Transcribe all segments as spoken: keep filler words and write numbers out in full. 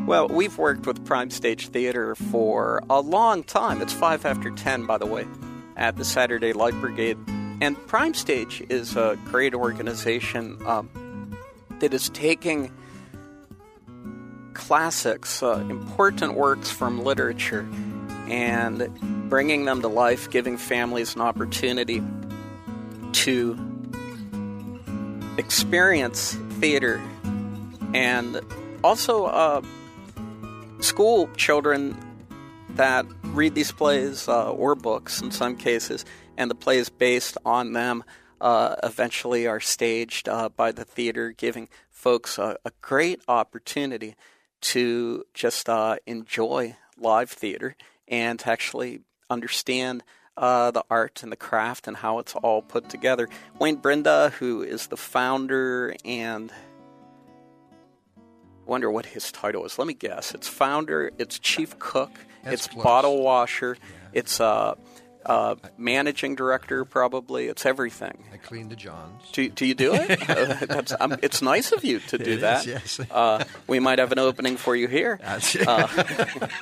Well, we've worked with Prime Stage Theater for a long time. It's five after ten, by the way, at the Saturday Light Brigade. And Prime Stage is a great organization um, that is taking classics, uh, important works from literature, and bringing them to life, giving families an opportunity to experience theater, and also uh, school children that read these plays uh, or books in some cases, and the plays based on them uh, eventually are staged uh, by the theater, giving folks a, a great opportunity to just uh, enjoy live theater and to actually understand uh, the art and the craft and how it's all put together. Wayne Brinda, who is the founder and I wonder what his title is. Let me guess. It's founder, it's chief cook, That's it's close. bottle washer, Yeah. it's uh, uh, managing director probably. It's everything. I clean the Johns. Do, do you do it? uh, that's, um, it's nice of you to do It that. is, yes. uh, we might have an opening for you here. That's Uh,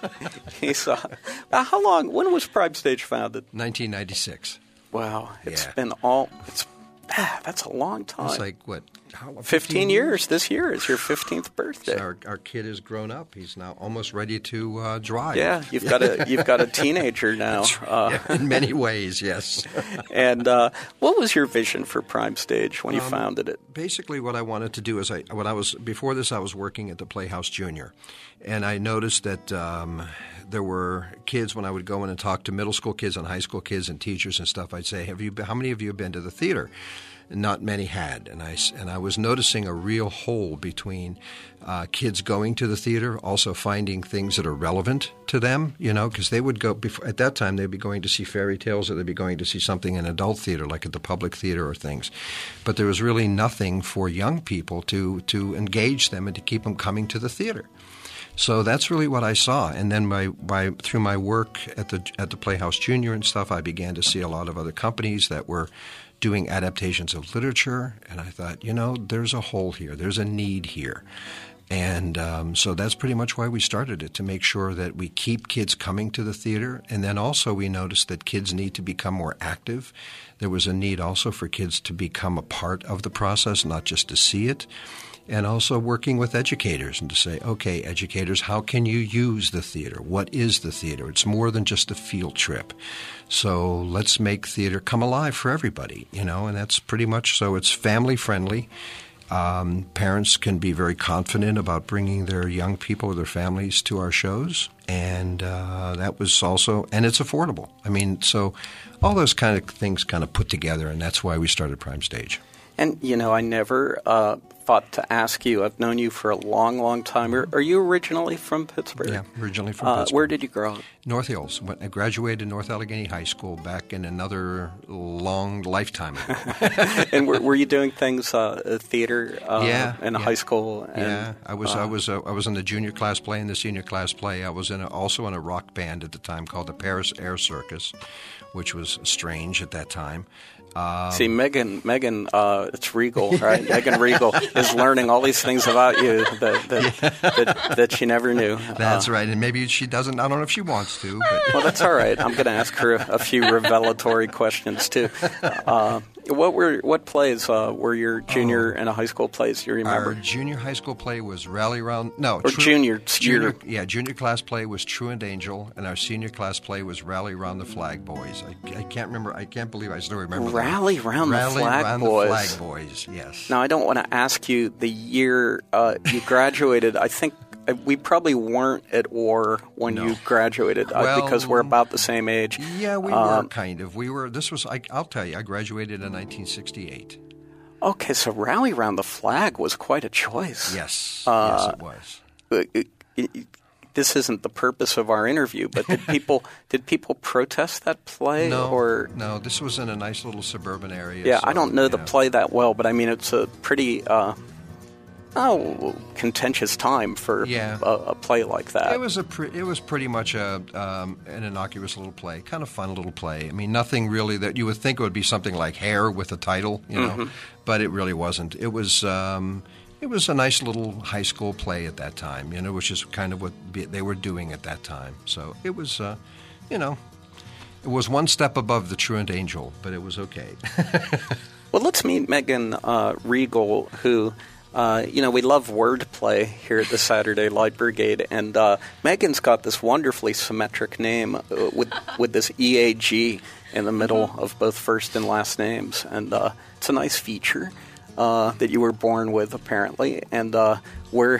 he's, uh, uh, how long? When was Prime Stage founded? nineteen ninety-six. Wow, it's Yeah. been all. It's ah, that's a long time. It's like, what? How, Fifteen years. This year is your fifteenth birthday. So our, our kid has grown up. He's now almost ready to uh, drive. Yeah, you've got a you've got a teenager now. Uh, Yeah, in many ways, yes. and uh, what was your vision for Prime Stage when you Um, founded it? Basically, what I wanted to do is, I when I was before this, I was working at the Playhouse Junior, and I noticed that um, there were kids when I would go in and talk to middle school kids and high school kids and teachers and stuff. I'd say, "Have you? Been, how many of you have been to the theater?" Not many had, and I and I was noticing a real hole between uh, kids going to the theater, also finding things that are relevant to them. You know, because they would go before, at that time they'd be going to see fairy tales, or they'd be going to see something in adult theater, like at the public theater or things. But there was really nothing for young people to to engage them and to keep them coming to the theater. So that's really what I saw, and then by, by through my work at the at the Playhouse Junior and stuff, I began to see a lot of other companies that were doing adaptations of literature, and I thought, you know, there's a hole here, there's a need here. And um, so that's pretty much why we started it, to make sure that we keep kids coming to the theater. And then also we noticed that kids need to become more active. There was a need also for kids to become a part of the process, not just to see it. And also working with educators and to say, okay, educators, how can you use the theater? What is the theater? It's more than just a field trip. So let's make theater come alive for everybody, you know, and that's pretty much so. It's family friendly. Um, parents can be very confident about bringing their young people or their families to our shows. And uh, that was also, and it's affordable. I mean, so all those kind of things kind of put together, and that's why we started Prime Stage. And, you know, I never uh, thought to ask you. I've known you for a long, long time. Are, are you originally from Pittsburgh? Yeah, originally from uh, Pittsburgh. Where did you grow up? North Hills. When I graduated North Allegheny High School back in another long lifetime ago. And were, were you doing things, uh, theater uh, yeah, in yeah. high school? And, yeah, I was. uh, I was. Uh, I was in the junior class play and the senior class play. I was in a, also in a rock band at the time called the Paris Air Circus, which was strange at that time. Um, See, Megan, Megan, uh, it's Regal, right? Megan Regal is learning all these things about you that that, Yeah. that, that she never knew. That's Uh, right, and maybe she doesn't. I don't know if she wants to. But Well, that's all right. I'm going to ask her a, a few revelatory questions too. Uh, what were what plays uh, were your junior and high school plays? Do you remember? Our junior high school play was Rally Round. No, Or junior- junior. junior- Yeah, junior class play was Truant Angel, and our senior class play was Rally Round the Flag Boys. I, I can't remember. I can't believe I still remember. that. Rally Round the Rally Flag Round Boys. the Flag Boys. Yes. Now, I don't want to ask you the year uh, you graduated. I think uh, we probably weren't at war when No. you graduated uh, Well, because we're about the same age. Yeah, we Um, were kind of. We were. This was. I, I'll tell you. I graduated in nineteen sixty-eight. Okay, so Rally Round the Flag was quite a choice. Yes. Uh, yes, it was. Uh, it- it- this isn't the purpose of our interview, but did people did people protest that play? No, or no. This was in a nice little suburban area. yeah, so, I don't know the yeah. play that well, but I mean it's a pretty uh, oh contentious time for Yeah. a, a play like that. It was a. Pre- it was pretty much a um, an innocuous little play, kind of fun little play. I mean, nothing really that you would think it would be something like Hair with a title, you know, Mm-hmm. but it really wasn't. It was. Um, it was a nice little high school play at that time. You know, which is kind of what they were doing at that time. So it was, uh, you know, it was one step above the Truant Angel, but it was okay. Well, let's meet Megan uh, Regal, who, uh, you know, we love wordplay here at the Saturday Light Brigade, and uh, Megan's got this wonderfully symmetric name uh, with with this E A G in the middle of both first and last names, and uh, it's a nice feature uh, that you were born with, apparently, and uh, we're,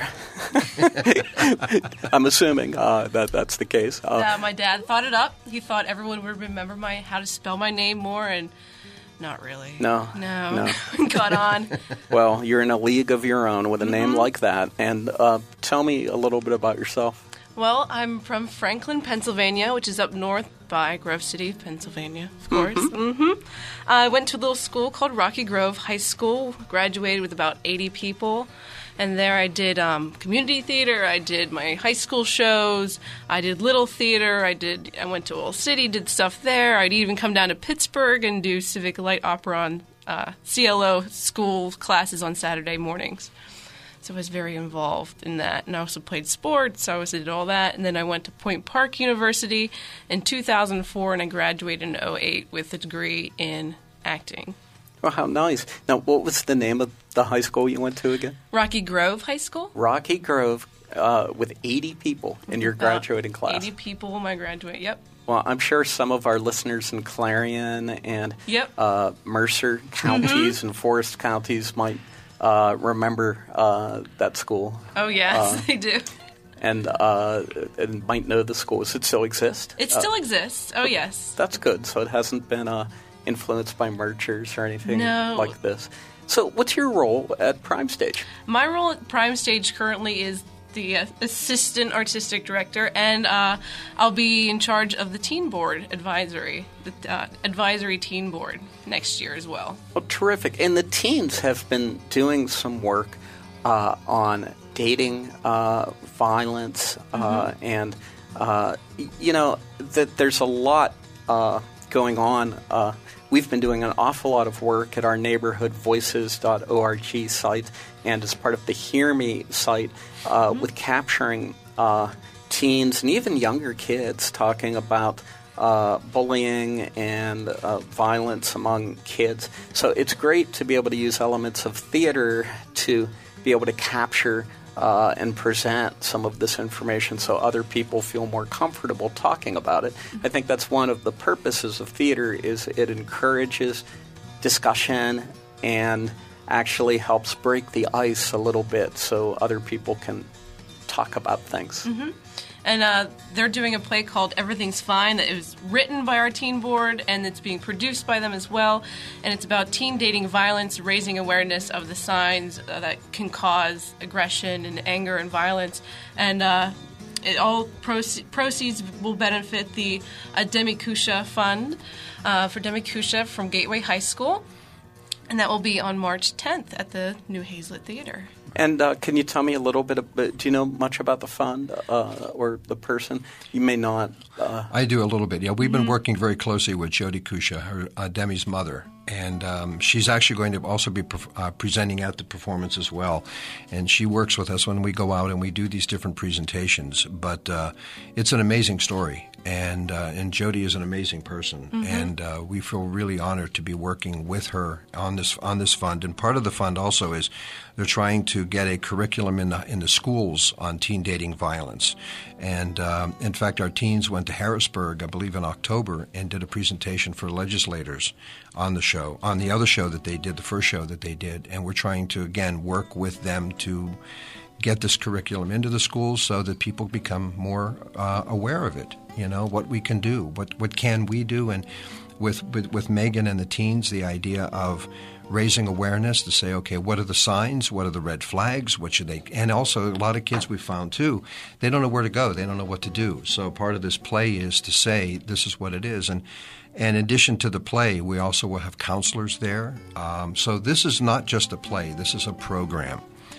I'm assuming uh, that that's the case. Uh, uh, my dad thought it up. He thought everyone would remember my how to spell my name more, and not really. No. No. no. Got on. Well, you're in a league of your own with a name Mm-hmm. like that, and uh, tell me a little bit about yourself. Well, I'm from Franklin, Pennsylvania, which is up north by Grove City, Pennsylvania, of course. Mm-hmm. Mm-hmm. I went to a little school called Rocky Grove High School, graduated with about eighty people. And there I did um, community theater, I did my high school shows, I did little theater, I did. I went to Old City, did stuff there. I'd even come down to Pittsburgh and do civic light opera on uh, C L O school classes on Saturday mornings. So I was very involved in that. And I also played sports, I also did all that. And then I went to Point Park University in two thousand four, and I graduated in oh eight with a degree in acting. Oh, how nice. Now, what was the name of the high school you went to again? Rocky Grove High School. Rocky Grove, uh, with eighty people in your graduating About class. eighty people in my graduate, yep. Well, I'm sure some of our listeners in Clarion and Yep. uh, Mercer counties Mm-hmm. and Forest counties might uh, remember uh, that school. Oh, yes, Uh, they do. And, uh, and might know the school. Does it still exist? It Uh, still exists. Oh, yes. That's good. So it hasn't been uh, influenced by mergers or anything No. like this. So what's your role at Prime Stage? My role at Prime Stage currently is the uh, assistant artistic director, and uh, I'll be in charge of the teen board advisory, the uh, advisory teen board next year as well. Oh, terrific. And the teens have been doing some work uh, on dating uh, violence, uh, Mm-hmm. and, uh, y- you know, that there's a lot uh, going on. Uh, we've been doing an awful lot of work at our neighborhood voices dot org site and as part of the Hear Me site uh, Mm-hmm. with capturing uh, teens and even younger kids talking about uh, bullying and uh, violence among kids. So it's great to be able to use elements of theater to be able to capture uh, and present some of this information so other people feel more comfortable talking about it. I think that's one of the purposes of theater is it encourages discussion and actually helps break the ice a little bit so other people can talk about things. Mm-hmm. And uh, they're doing a play called Everything's Fine that is written by our teen board, and it's being produced by them as well. And it's about teen dating violence, raising awareness of the signs uh, that can cause aggression and anger and violence. And uh, it all proce- proceeds will benefit the uh, Demi Kusha Fund uh, for Demi Kusha from Gateway High School. And that will be on March tenth at the New Hazlet Theater. And uh, can you tell me a little bit, of, do you know much about the fund uh, or the person? You may not. Uh, I do a little bit, yeah. We've been working very closely with Jody Kusha, her, uh, Demi's mother, and um, she's actually going to also be pre- uh, presenting at the performance as well. And she works with us when we go out and we do these different presentations. But uh, it's an amazing story, and uh, and Jody is an amazing person, Mm-hmm. and uh, we feel really honored to be working with her on this on this fund. And part of the fund also is they're trying to get a curriculum in the in the schools on teen dating violence. And um, in fact, our teens went to Harrisburg, I believe, in October, and did a presentation for legislators on the show, on the other show that they did, the first show that they did. And we're trying to, again, work with them to get this curriculum into the schools so that people become more uh, aware of it. You know, what we can do, what what can we do? And with, with, with Megan and the teens, the idea of raising awareness to say, okay, what are the signs? What are the red flags? What should they? And also, a lot of kids we found too, they don't know where to go. They don't know what to do. So part of this play is to say, this is what it is. And, and in addition to the play, we also will have counselors there. Um, so this is not just a play. This is a program,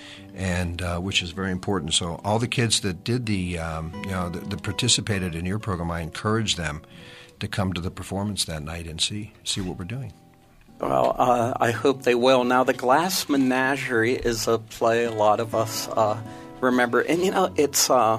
and uh, which is very important. So all the kids that did the, um, you know, that, that participated in your program, I encourage them to come to the performance that night and see see what we're doing. Well, uh, I hope they will. Now, The Glass Menagerie is a play a lot of us uh, remember. And, you know, it's... Uh,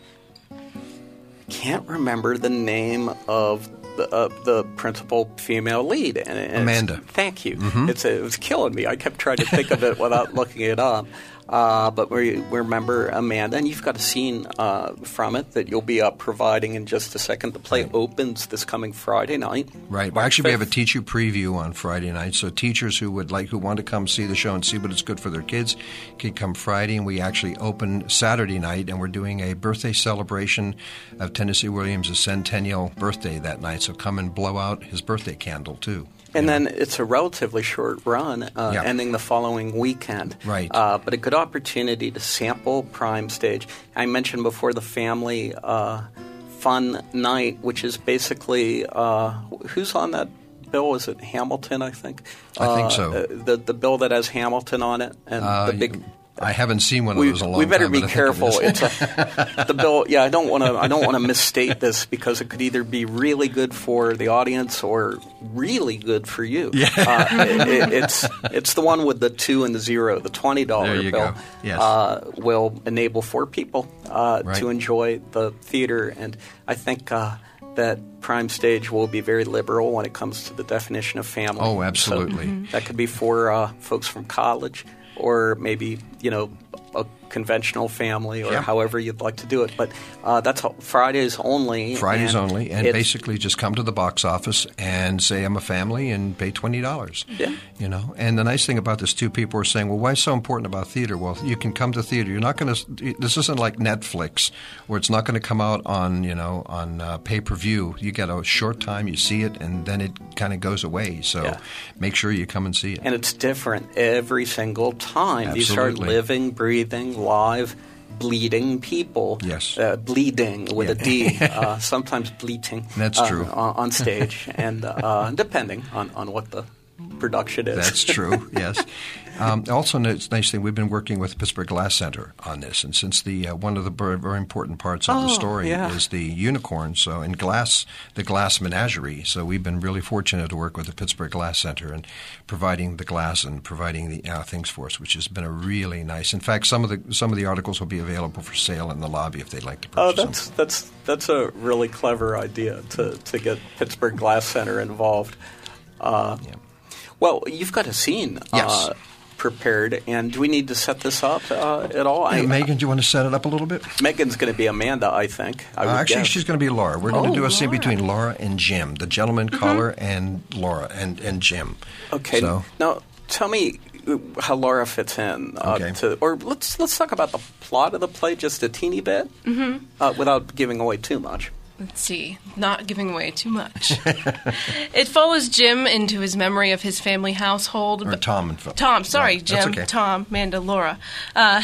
can't remember the name of the, uh, the principal female lead. And, and Amanda. Thank you. Mm-hmm. It's, it was killing me. I kept trying to think of it without looking it up. Uh, but we, we remember Amanda, and you've got a scene uh, from it that you'll be uh, providing in just a second. The play opens this coming Friday night. Right. Well, actually, we have a teacher preview on Friday night, so teachers who would like who want to come see the show and see what it's good for their kids can come Friday, and we actually open Saturday night, and we're doing a birthday celebration of Tennessee Williams' centennial birthday that night. So come and blow out his birthday candle too. And Yeah. then it's a relatively short run, uh, Yeah. ending the following weekend. Right. Uh, but a good opportunity to sample Prime Stage. I mentioned before the family uh, fun night, which is basically uh, who's on that bill? Is it Hamilton? I think. I think Uh, so. uh, the the bill that has Hamilton on it and Uh, the big. I haven't seen one of We, those in a long we better time, be but I think careful. it is. It's a, the bill. Yeah, I don't want to. I don't want to misstate this because it could either be really good for the audience or really good for you. Yeah. Uh, it, it, it's it's the one with the two and the zero. The twenty dollar There you bill go. Yes. uh, will enable four people uh, Right. to enjoy the theater, and I think. Uh, that Prime Stage will be very liberal when it comes to the definition of family. Oh, absolutely. So that could be for uh, folks from college or maybe, you know, a conventional family or Yeah. however you'd like to do it. But uh, that's all, Fridays only. Fridays and only, and it's- basically just come to the box office and say I'm a family and pay twenty dollars. Yeah. You know, and the nice thing about this too, people are saying, well, why is it so important about theater? Well, you can come to theater. You're not going to. This isn't like Netflix, where it's not going to come out on you know on uh, pay per view. You get a short time, you see it, and then it kind of goes away. So Yeah. make sure you come and see it. And it's different every single time. These are Absolutely. living, breathing, live, bleeding people. Yes. Uh, bleeding with Yeah. a D. Uh, sometimes bleating. That's uh, true. On, on stage. And uh, depending on, on what the production is. That's true, yes. Um, also, no, it's a nice thing, we've been working with the Pittsburgh Glass Center on this, and since the uh, one of the very, very important parts of Oh, the story yeah. is the unicorn, so in glass, the glass menagerie, so we've been really fortunate to work with the Pittsburgh Glass Center and providing the glass and providing the uh, things for us, which has been a really nice. In fact, some of the some of the articles will be available for sale in the lobby if they'd like to Oh, purchase that's them. that's that's a really clever idea to, to get Pittsburgh Glass Center involved. Uh, Yeah. Well, you've got a scene Yes. uh, prepared, and do we need to set this up uh, at all? Hey, I- Megan, do you want to set it up a little bit? Megan's going to be Amanda, I think. I Uh, would actually, guess. she's going to be Laura. We're going Oh, to do a scene Laura. between Laura and Jim, the gentleman caller, and Laura and, and Jim. Okay. So, Now, tell me how Laura fits in. Uh, Okay. to, or let's let's talk about the plot of the play just a teeny bit, mm-hmm. uh, without giving away too much. Let's see, not giving away too much. It follows Jim into his memory of his family household. or but- Tom and Phil. Tom, sorry, Yeah, that's Jim, okay. Tom, Amanda, Laura. Uh,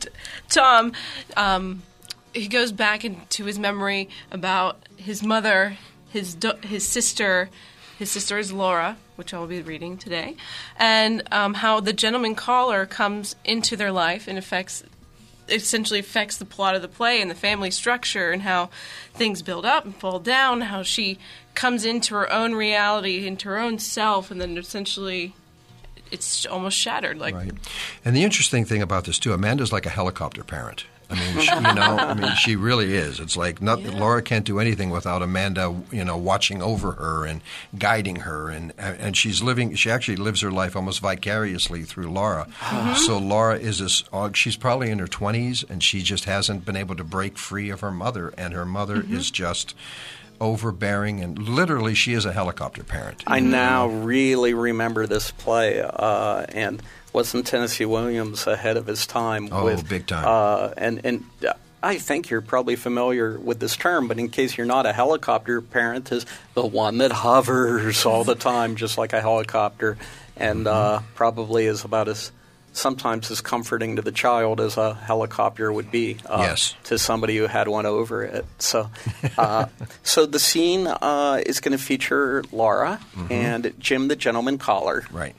Tom, um, he goes back into his memory about his mother, his do- his sister. His sister is Laura, which I'll be reading today, and um, how the gentleman caller comes into their life and affects essentially affects the plot of the play and the family structure and how things build up and fall down, how she comes into her own reality, into her own self, and then essentially it's almost shattered. Like, Right. And the interesting thing about this, too, Amanda's like a helicopter parent. I mean, she, you know, I mean, she really is. It's like not, Yeah. Laura can't do anything without Amanda, you know, watching over her and guiding her, and and she's living. She actually lives her life almost vicariously through Laura. So Laura is this. uh, She's probably in her twenties, and she just hasn't been able to break free of her mother, and her mother is just overbearing, and literally, she is a helicopter parent. I now really remember this play, uh, and wasn't Tennessee Williams ahead of his time? Oh, with, big time. Uh, and and I think you're probably familiar with this term, but in case you're not, a helicopter parent is the one that hovers all the time, just like a helicopter, and uh, probably is about as sometimes as comforting to the child as a helicopter would be uh, Yes. to somebody who had one over it. So, uh, so the scene uh, is going to feature Laura and Jim, the gentleman caller. Right.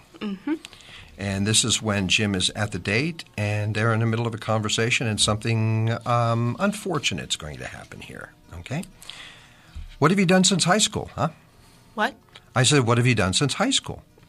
And this is when Jim is at the date, and they're in the middle of a conversation, and something um, unfortunate is going to happen here. Okay? What have you done since high school, huh? what? I said, what have you done since high school?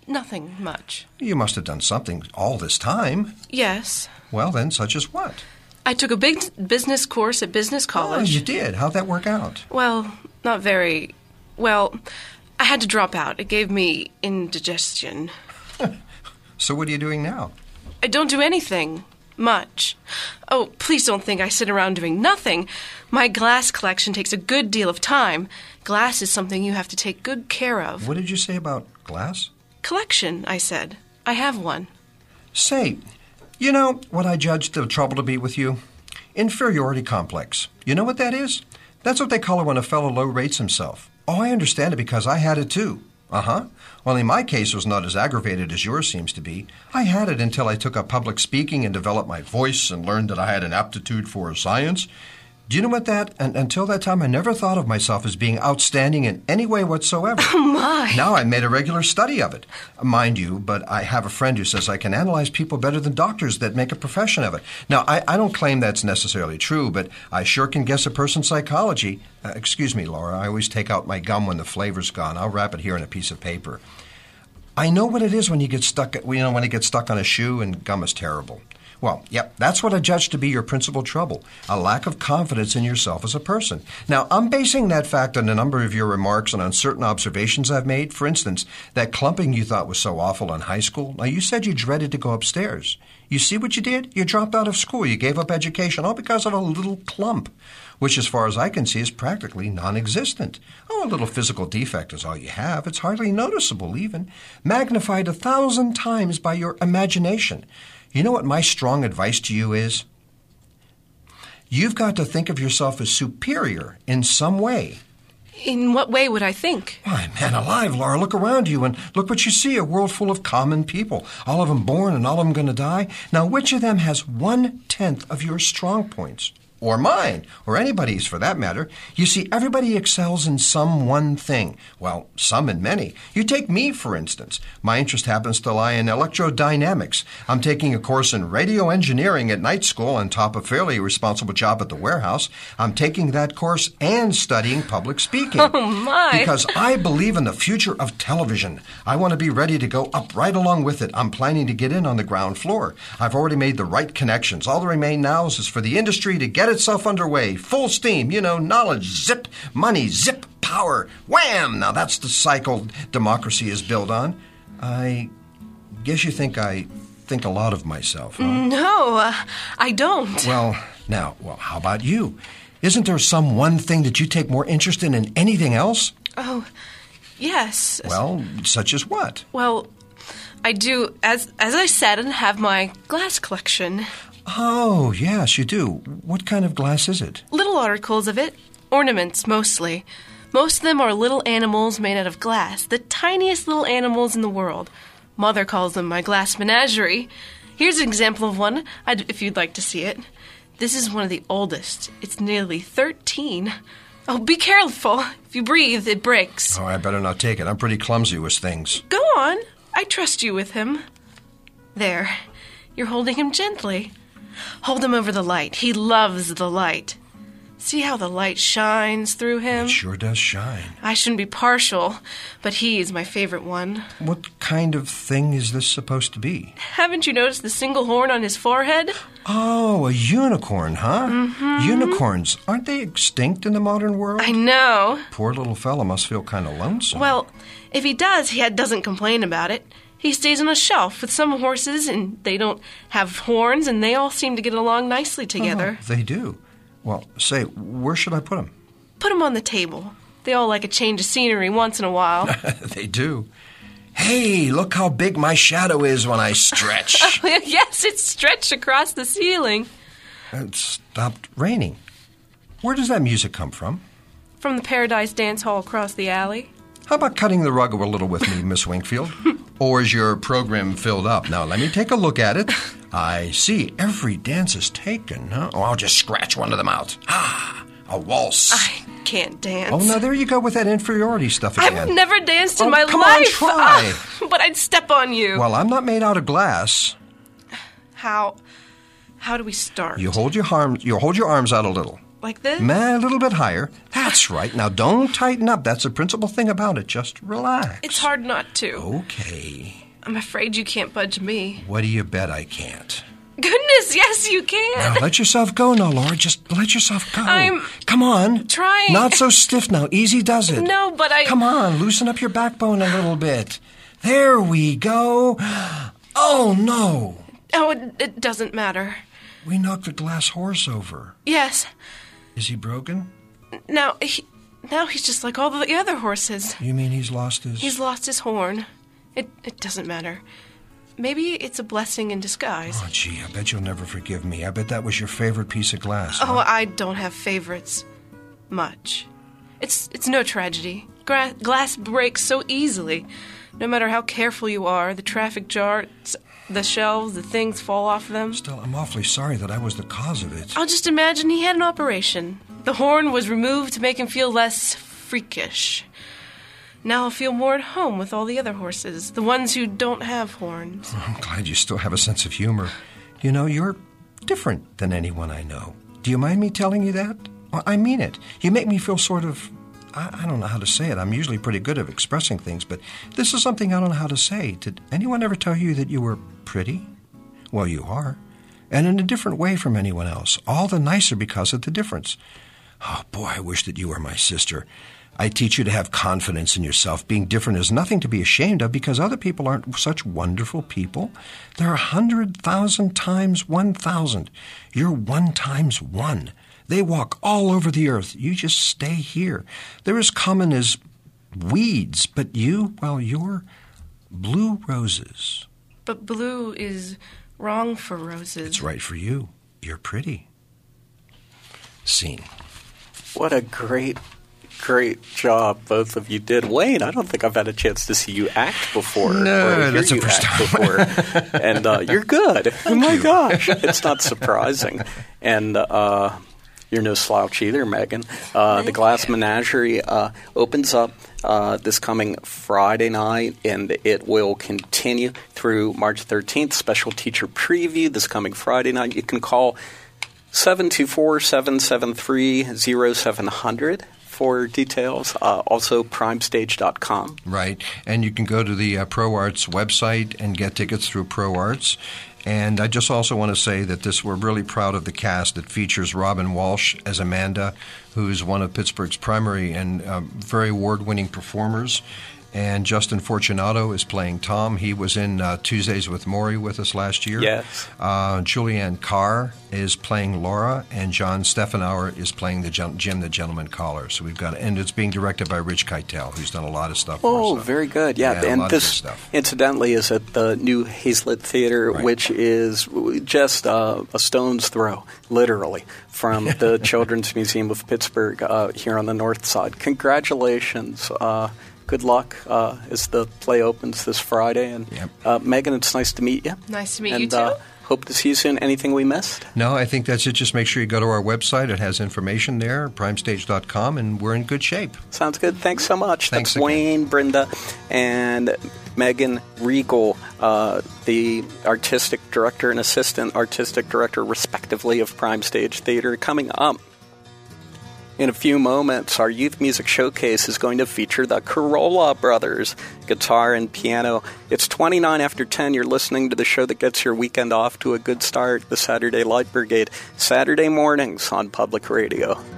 nothing much. You must have done something all this time. Yes. Well, then, such as what? I took a big business course at business college. Oh, you did? How'd that work out? Well, not very... Well, I had to drop out. It gave me indigestion. So what are you doing now? I don't do anything. Much. Oh, please don't think I sit around doing nothing. My glass collection takes a good deal of time. Glass is something you have to take good care of. What did you say about glass? Collection, I said. I have one. Say, you know what I judge the trouble to be with you? Inferiority complex. You know what that is? That's what they call it when a fellow low rates himself. Oh, I understand it because I had it too. Uh-huh. Only my case was not as aggravated as yours seems to be. I had it until I took up public speaking and developed my voice and learned that I had an aptitude for science. Do you know what that? And until that time, I never thought of myself as being outstanding in any way whatsoever. Oh, my. Now I made a regular study of it. Mind you, but I have a friend who says I can analyze people better than doctors that make a profession of it. Now, I, I don't claim that's necessarily true, but I sure can guess a person's psychology. Uh, excuse me, Laura. I always take out my gum when the flavor's gone. I'll wrap it here in a piece of paper. I know what it is when you get stuck, you know, when it gets stuck on a shoe, and gum is terrible. Well, yep, that's what I judge to be your principal trouble, a lack of confidence in yourself as a person. Now, I'm basing that fact on a number of your remarks and on certain observations I've made. For instance, that clumping you thought was so awful in high school. Now, you said you dreaded to go upstairs. You see what you did? You dropped out of school. You gave up education, all because of a little clump, which, as far as I can see, is practically non-existent. Oh, a little physical defect is all you have. It's hardly noticeable, even. Magnified a thousand times by your imagination. You know what my strong advice to you is? You've got to think of yourself as superior in some way. In what way would I think? Why, man alive, Laura, look around you and look what you see, a world full of common people. All of them born and all of them going to die. Now, which of them has one-tenth of your strong points? Or mine, or anybody's for that matter. You see, everybody excels in some one thing. Well, some in many. You take me, for instance. My interest happens to lie in electrodynamics. I'm taking a course in radio engineering at night school on top of a fairly responsible job at the warehouse. I'm taking that course and studying public speaking. Oh, my. Because I believe in the future of television. I want to be ready to go up right along with it. I'm planning to get in on the ground floor. I've already made the right connections. All that remains now is for the industry to get itself underway. Full steam, you know, knowledge, zip, money, zip, power, wham! Now that's the cycle democracy is built on. I guess you think I think a lot of myself, huh? No, uh, I don't. Well, now, well, how about you? Isn't there some one thing that you take more interest in than anything else? Oh, yes. Well, such as what? Well, I do, as as I said, and have my glass collection. Oh, yes, you do. What kind of glass is it? Little articles of it. Ornaments, mostly. Most of them are little animals made out of glass, the tiniest little animals in the world. Mother calls them my glass menagerie. Here's an example of one, I'd, if you'd like to see it. This is one of the oldest. It's nearly thirteen. Oh, be careful. If you breathe, it breaks. Oh, I better not take it. I'm pretty clumsy with things. Go on. I trust you with him. There. You're holding him gently. Hold him over the light. He loves the light. See how the light shines through him? It sure does shine. I shouldn't be partial, but he is my favorite one. What kind of thing is this supposed to be? Haven't you noticed the single horn on his forehead? Oh, a unicorn, huh? Mm-hmm. Unicorns, aren't they extinct in the modern world? I know. Poor little fella must feel kind of lonesome. Well, if he does, he doesn't complain about it. He stays on a shelf with some horses, and they don't have horns, and they all seem to get along nicely together. Oh, they do. Well, say, where should I put them? Put them on the table. They all like a change of scenery once in a while. They do. Hey, look how big my shadow is when I stretch. Yes, it's stretched across the ceiling. It stopped raining. Where does that music come from? From the Paradise Dance Hall across the alley. How about cutting the rug a little with me, Miss Wingfield? Or is your program filled up? Now, let me take a look at it. I see. Every dance is taken, huh? Oh, I'll just scratch one of them out. Ah, a waltz. I can't dance. Oh, now there you go with that inferiority stuff again. I've never danced in oh, my come life. Come on, try. Oh, but I'd step on you. Well, I'm not made out of glass. How? How do we start? You hold your arms. You hold your arms out a little. Like this? Man, a little bit higher. That's right. Now, don't tighten up. That's the principal thing about it. Just relax. It's hard not to. Okay. I'm afraid you can't budge me. What do you bet I can't? Goodness, yes, you can. Now, let yourself go now, Laura. Just let yourself go. I'm Come on. trying. Not so stiff now. Easy does it. No, but I... Come on. Loosen up your backbone a little bit. There we go. Oh, no. Oh, it, it doesn't matter. We knocked the glass horse over. Yes. Is he broken? Now, he, now he's just like all the other horses. You mean he's lost his... He's lost his horn. It, it doesn't matter. Maybe it's a blessing in disguise. Oh, gee, I bet you'll never forgive me. I bet that was your favorite piece of glass. Oh, huh? I don't have favorites. Much. It's it's no tragedy. Gra- glass breaks so easily. No matter how careful you are, the traffic jars, the shelves, the things fall off them. Still, I'm awfully sorry that I was the cause of it. I'll just imagine he had an operation. The horn was removed to make him feel less freakish. Now I'll feel more at home with all the other horses, the ones who don't have horns. I'm glad you still have a sense of humor. You know, you're different than anyone I know. Do you mind me telling you that? Well, I mean it. You make me feel sort of... I, I don't know how to say it. I'm usually pretty good at expressing things, but this is something I don't know how to say. Did anyone ever tell you that you were pretty? Well, you are. And in a different way from anyone else. All the nicer because of the difference. Oh, boy, I wish that you were my sister. I teach you to have confidence in yourself. Being different is nothing to be ashamed of because other people aren't such wonderful people. They're a hundred thousand times one thousand. You're one times one. They walk all over the earth. You just stay here. They're as common as weeds, but you, well, you're blue roses. But blue is wrong for roses. It's right for you. You're pretty. Scene. What a great, great job both of you did. Wayne, I don't think I've had a chance to see you act before. No, or hear that's the you first act time. before. And uh, you're good. Oh, my gosh. It's not surprising. And uh, you're no slouch either, Megan. Uh, the Glass Menagerie uh, opens up uh, this coming Friday night, and it will continue through March thirteenth. Special teacher preview this coming Friday night. You can call seven two four, seven seven three, zero seven zero zero for details. Uh, also, prime stage dot com. Right. And you can go to the uh, ProArts website and get tickets through ProArts. And I just also want to say that this we're really proud of the cast that features Robin Walsh as Amanda, who's one of Pittsburgh's primary and uh, very award-winning performers. And Justin Fortunato is playing Tom. He was in uh, Tuesdays with Maury with us last year. Yes. Uh, Julianne Carr is playing Laura, and John Steffenauer is playing the Jim, Jim the Gentleman Caller. So we've got, and it's being directed by Rich Keitel, who's done a lot of stuff. Oh, for us. very good. Yeah, Yeah, a and lot of this, good stuff. incidentally, is at the new Hazlitt Theater, Right. which is just uh, a stone's throw, literally, from the Children's Museum of Pittsburgh uh, here on the north side. Congratulations. Uh, good luck uh, as the play opens this Friday. And Yep. uh, Megan, it's nice to meet you. Nice to meet and, you, too. Uh, hope to see you soon. Anything we missed? No, I think that's it. Just make sure you go to our website. It has information there, prime stage dot com, and we're in good shape. Sounds good. Thanks so much. Thanks That's again. Wayne, Brenda, and Megan Regal, uh, the artistic director and assistant artistic director, respectively, of Prime Stage Theater. Coming up in a few moments, our Youth Music Showcase is going to feature the Corolla Brothers, guitar and piano. It's twenty-nine after ten. You're listening to the show that gets your weekend off to a good start, the Saturday Light Brigade, Saturday mornings on Public Radio.